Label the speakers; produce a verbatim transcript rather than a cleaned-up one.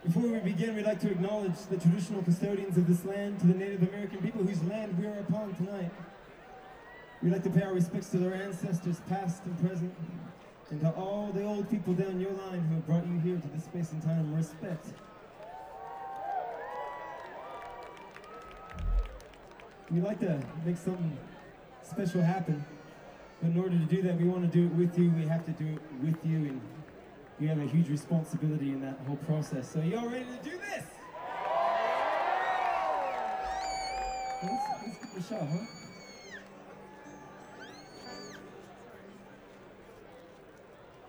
Speaker 1: Before we begin, we'd like to acknowledge the traditional custodians of this land, to the Native American people whose land we are upon tonight. We'd like to pay our respects to their ancestors, past and present, and to all the old people down your line who have brought you here to this space and time. Respect. We'd like to make something special happen, but in order to do that, we want to do it with you. We have to do it with you, and you have a huge responsibility in that whole process. So y'all ready to do this? Let's, let's give it a shot, huh?